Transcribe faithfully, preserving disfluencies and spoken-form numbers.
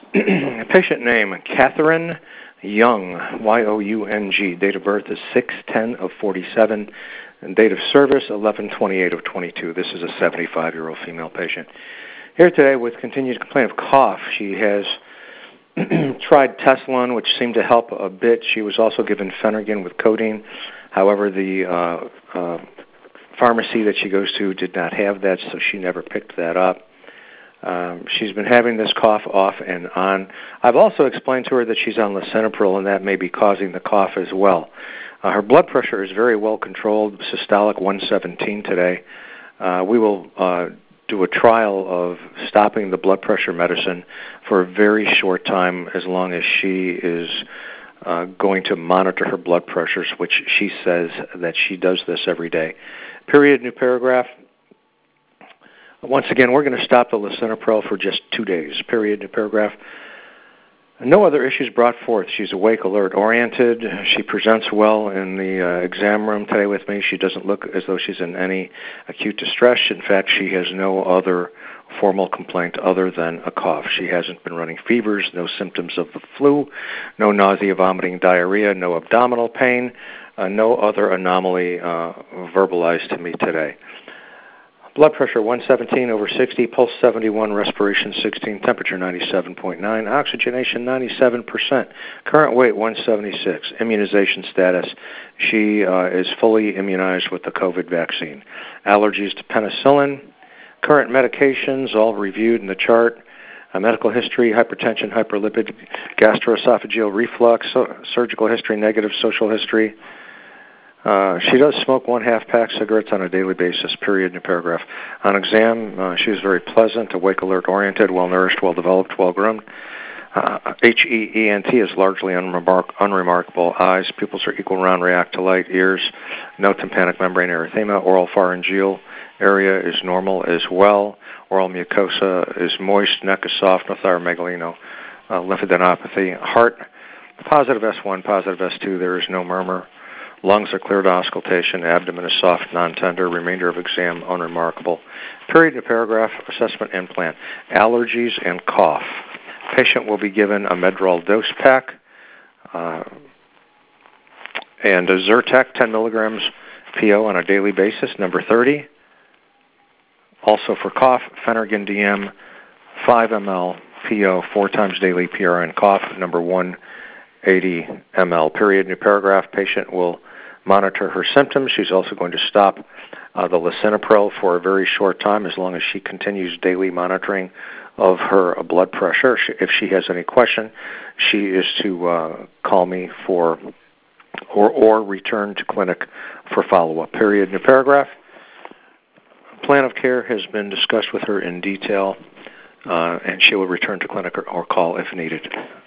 Patient name, Catherine Young, Y O U N G. Date of birth is six ten of forty-seven. And date of service, eleven twenty-eight of twenty-two. This is a seventy-five-year-old female patient. Here today with continued complaint of cough. She has tried Tessalon, which seemed to help a bit. She was also given Phenergan with codeine. However, the uh, uh, pharmacy that she goes to did not have that, so she never picked that up. Um, she's been having this cough off and on. I've also explained to her that she's on lisinopril, and that may be causing the cough as well. Uh, her blood pressure is very well controlled, systolic one seventeen today. Uh, we will uh, do a trial of stopping the blood pressure medicine for a very short time, as long as she is uh, going to monitor her blood pressures, which she says that she does this every day. Period, new paragraph. Once again, we're going to stop the lisinopril for just two days. Period, new paragraph. No other issues brought forth. She's awake, alert, oriented. She presents well in the uh, exam room today with me. She doesn't look as though she's in any acute distress. In fact, she has no other formal complaint other than a cough. She hasn't been running fevers, no symptoms of the flu, no nausea, vomiting, diarrhea, no abdominal pain, uh, no other anomaly uh, verbalized to me today. Blood pressure one seventeen over sixty, pulse seventy-one, respiration sixteen, temperature ninety-seven point nine, oxygenation ninety-seven percent, current weight one seventy-six, immunization status, she uh, is fully immunized with the COVID vaccine. Allergies to penicillin, current medications, all reviewed in the chart, uh, medical history, hypertension, hyperlipid, gastroesophageal reflux, so, surgical history negative, social history. Uh, she does smoke one half-pack cigarettes on a daily basis, period, new paragraph. On exam, uh, she was very pleasant, awake, alert, oriented, well-nourished, well-developed, well-groomed. Uh, H E E N T is largely unremark- unremarkable. Eyes, pupils are equal round, react to light. Ears, no tympanic membrane erythema. Oral pharyngeal area is normal as well. Oral mucosa is moist. Neck is soft. No thyromegaly, no uh, lymphadenopathy. Heart, positive S one, positive S two. There is no murmur. Lungs are clear to auscultation. Abdomen is soft, non-tender. Remainder of exam unremarkable. Period to paragraph, assessment and plan. Allergies and cough. Patient will be given a Medrol dose pack uh, and a Zyrtec, ten milligrams P O on a daily basis, number thirty. Also for cough, Phenergan D M, five milliliters P O, four times daily P R N cough, number one eighty milliliters. Period, new paragraph. Patient will monitor her symptoms. She's also going to stop uh, the lisinopril for a very short time, as long as she continues daily monitoring of her uh, blood pressure. She, if she has any question, she is to uh, call me for or or return to clinic for follow-up. Period, new paragraph. Plan of care has been discussed with her in detail, uh, and she will return to clinic or, or call if needed.